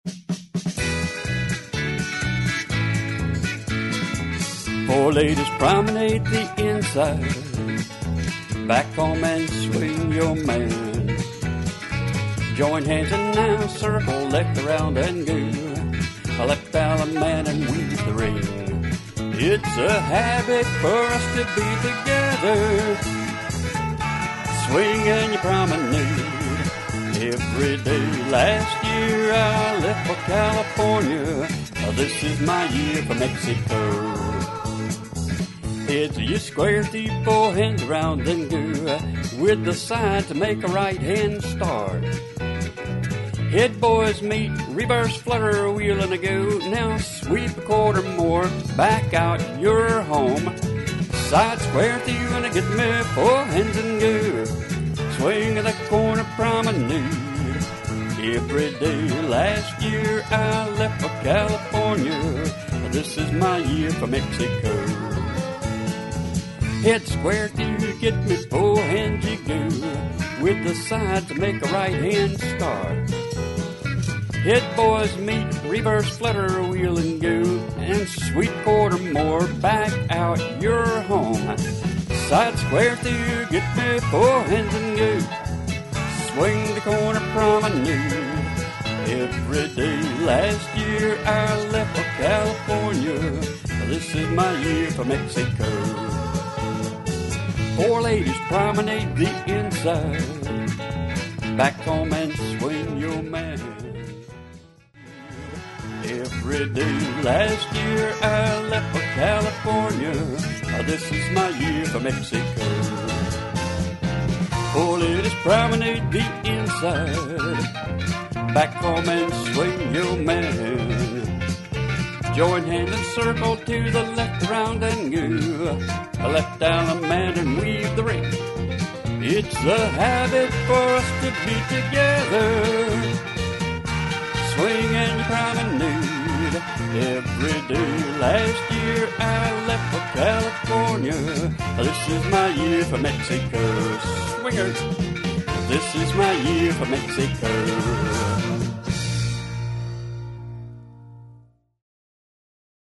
Four ladies promenade the inside. Back home and swing your man. Join hands and now circle left, around and go. Left down a man and weave the ring. It's a habit for us to be together. Swing and you promenade every day. Last year I left for California. This is my year for Mexico. It's you square three, four hands around and go with the side to make a right hand start. Head boys meet, reverse flutter, a wheel and a go. Now sweep a quarter more, back out your home. Side square through and get me four hands and go. Swing at the corner promenade every day. Last year I left for California. This is my year for Mexico. Head square through, get me four hands you go. With the side to make a right hand start. Head boys meet, reverse flutter, wheel and go. And sweet quarter more, back out your home. Side square through, get me four hands and go. Swing the corner promenade every day. Last year I left for California. This is my year for Mexico. Four ladies promenade the inside. Back home and swing your man. Every day. Last year I left for California. This is my year for Mexico. Four ladies promenade the inside. Back home and swing your man. Join hands and circle to the left, around and go. Left down a man and weave the ring. It's a habit for us to be together. Swing and promenade every day. Last year I left for California. This is my year for Mexico. Swingers, this is my year for Mexico.